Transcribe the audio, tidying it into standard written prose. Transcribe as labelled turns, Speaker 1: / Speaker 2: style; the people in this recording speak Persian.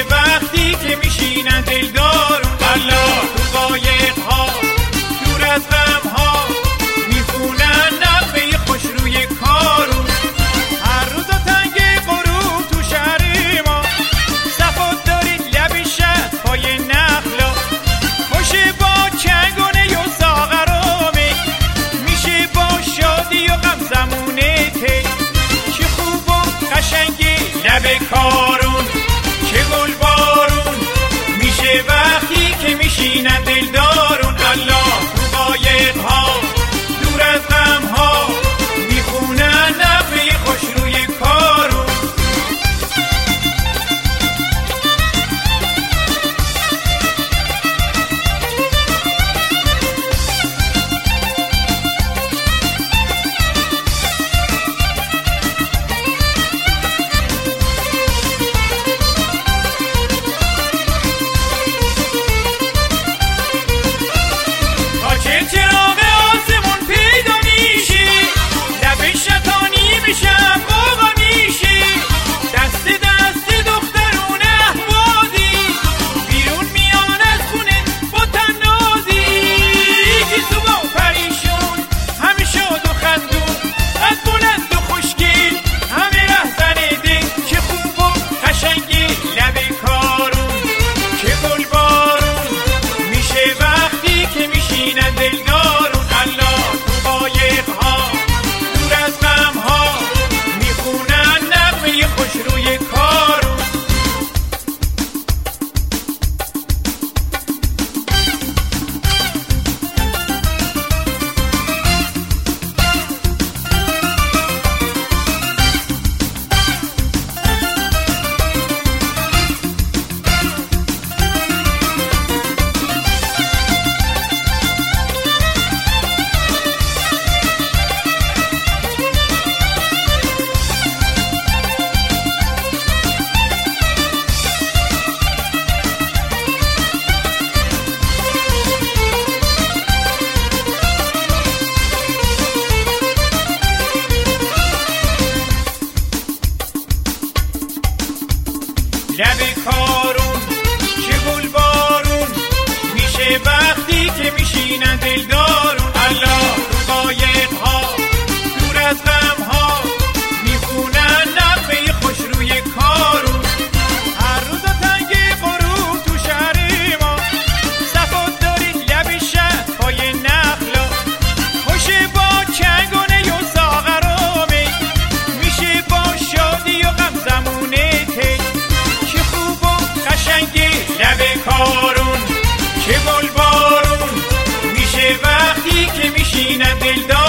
Speaker 1: میشه وقتی که میشینن دلدارون الله تو قایق‌ها دور از غم‌ها میخونن نغمه خوش روی کارون هر روز تنگ غروب تو شهر ما صفات داری لب شهر پای نخلا خوشه با چنگونه و ساغرامه میشه با شادی و غم زمونه تی چه خوب و قشنگی لب کارون چه گل بارون میشه وقتی که میشینن دلدارون الله تو قایق‌ها دور از غم‌ها میخونن نغمه خوش روی کارون چراغ آسمون پیدا میشی لب شطانی میشم بابا میشی دست دست دخترون احوازی بیرون میان از خونه با تنازی گیسو با پریشون همه شاد و خندون از بلند و خوشگل همه رهزن دل چه خوب و قشنگی لب کارون چه گل بارون میشه وقتی که میشینن دلدارون الله تو قایق‌ها دور از غم‌ها میخونن نغمه خوش روی کارون لب کارون چه گل بارون میشه وقتی که میشینن دلدارون الله تو قایق‌ها دور از غم‌ها میخونن نغمه خوش روی کارون هر روز تنگ غروب تو شهر ما صفات داری لب شهر پای نخلا خوشه با چنگونه و ساغرامه میشه با شادی و غم زمونه تی قشنگی لب کارون چه گل بارون میشه وقتی که میشینن دلدار